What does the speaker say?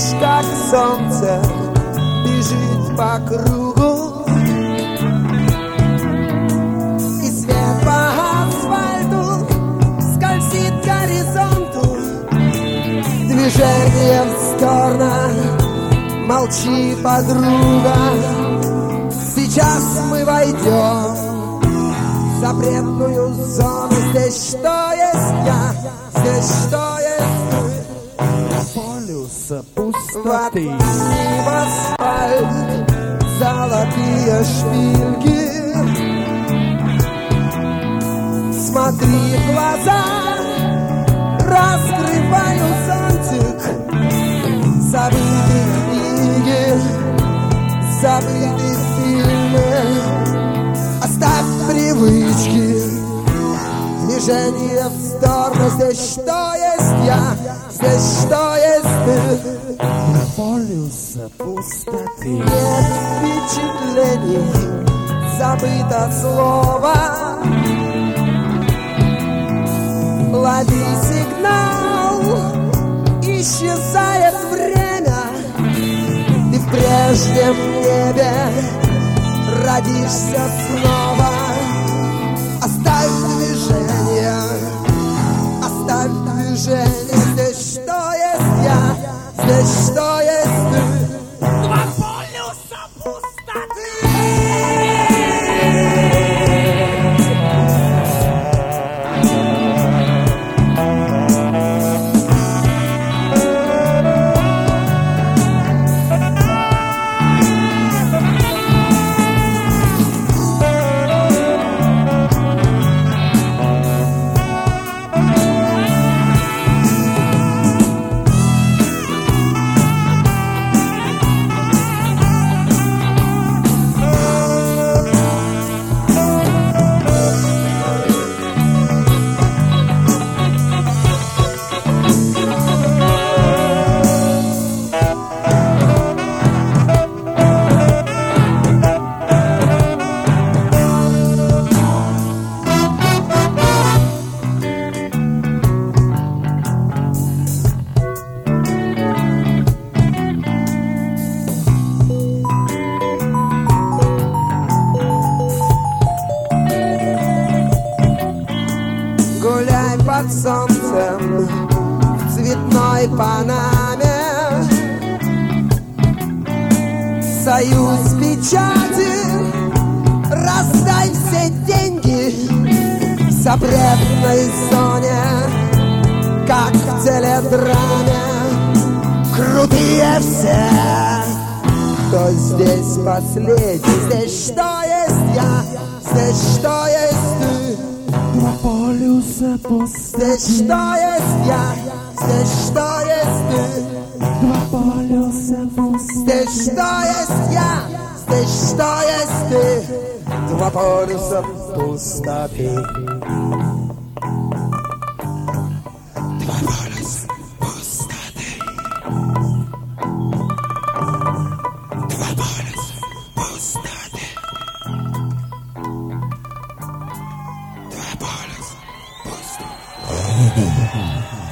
видишь, как солнце бежит по кругу, и свет по асфальту скользит к горизонту. Движение в сторону, молчи, подруга. Сейчас мы войдем в запретную зону. Здесь что есть я, здесь что есть ты. Полюса пустоты. В асфальт золотые шпильки. Смотри в глаза, раскрываю зонтик. Забытые книги, забытые фильмы. Оставь привычки, движение в сторону. Здесь что есть я, здесь что есть ты. Полюса пустоты. Нет впечатлений, забыто слово. Лови сигнал, исчезает время. Ты в прежнем небе родишься снова. Оставь движение, оставь движение. Здесь что есть я, здесь что есть ты. Два полюса пустоты. Гуляй под солнцем в цветной панаме. Союз печати, раздай все деньги в запретной зоне, как в теледраме. Крутые все, кто здесь последний. Здесь что есть я, здесь что есть ты. Два полюса пустоты. Здесь что есть я, здесь что есть ты. Два полюса пустоты. Здесь что есть я, здесь что есть ты. Два полюса пустоты. Два полюса пустоты. Два полюса пустоты. Два полюса пустоты.